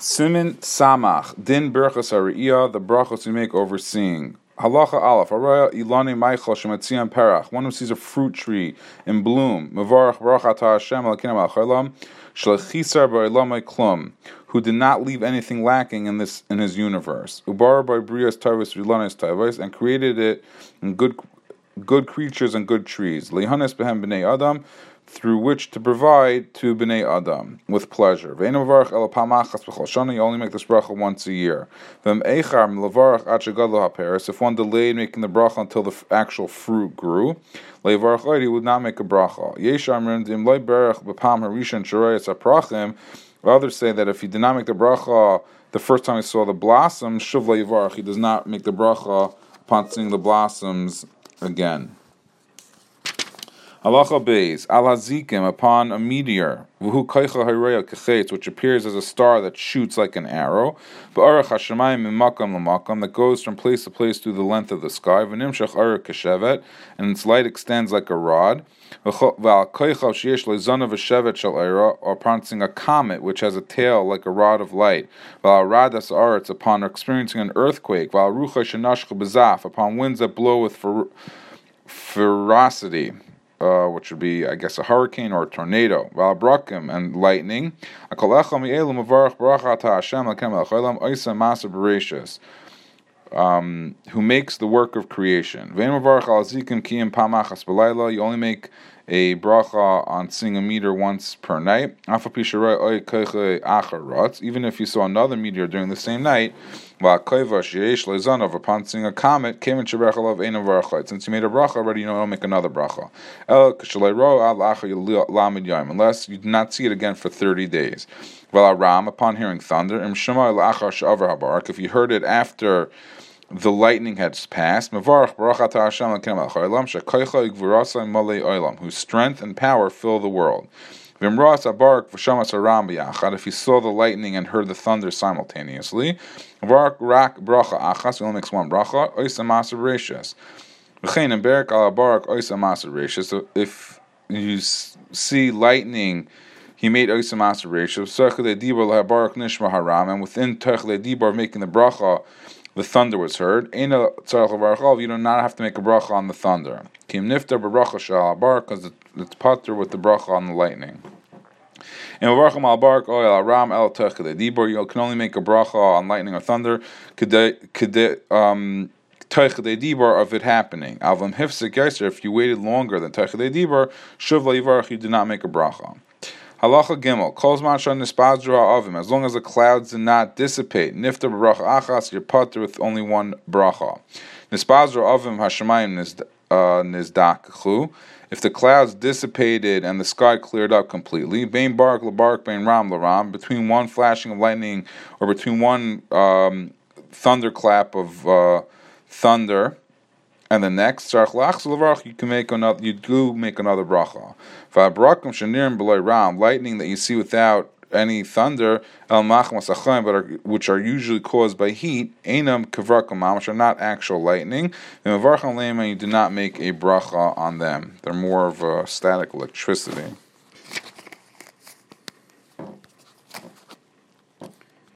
Simin Samach, Din Berchas Hariyah, the brachos you make overseeing. Halacha Aleph, Araya Ilani Maichel Shematzian Perach, one who sees a fruit tree in bloom, Mevarach Barachat Hashem Alakim Al-Chalam, Shlachisar Ba'ilamai Klum, who did not leave anything lacking in his universe. Ubar by Brias Tavis Vilanes Tavis, and created it in good creatures and good trees. Lehanes Behem B'nei Adam, through which to provide to B'nai Adam with pleasure. You only make this bracha once a year. If one delayed making the bracha until the actual fruit grew, he would not make a bracha. Others say that if he did not make the bracha the first time he saw the blossoms, he does not make the bracha upon seeing the blossoms again. Halacha Beis, al hazikim, upon a meteor, which appears as a star that shoots like an arrow, that goes from place to place through the length of the sky, and its light extends like a rod, or upon seeing a comet which has a tail like a rod of light, upon experiencing an earthquake, upon winds that blow with ferocity, which would be, I guess, a hurricane or a tornado, and lightning, who makes the work of creation. You only make a bracha on seeing a meteor once per night, even if you saw another meteor during the same night, upon seeing a comet, since you made a bracha already, you don't make another bracha, unless you do not see it again for 30 days. Upon hearing thunder, if you heard it after the lightning had passed, whose strength and power fill the world. If you saw the lightning and heard the thunder simultaneously, you only makes one bracha. So if you see lightning, he made Oisa Maser Reishos, and within Techle Dibor making the bracha, the thunder was heard. You do not have to make a bracha on the thunder. Because it's pater with the bracha on the lightning. You can only make a bracha on lightning or thunder of it happening. If you waited longer than you do not make a bracha. Halacha Gimel, as long as the clouds did not dissipate, nifta b'bracha achas, you're pater with only one bracha. Nispazra avim hashemayim nizdakchu, if the clouds dissipated and the sky cleared up completely, bein barak l'barak, bein ram l'ram, between one flashing of lightning or between one thunderclap of thunder and the next, you can make another. You do make another bracha. Lightning that you see without any thunder, which are usually caused by heat, which are not actual lightning. You do not make a bracha on them. They're more of a static electricity.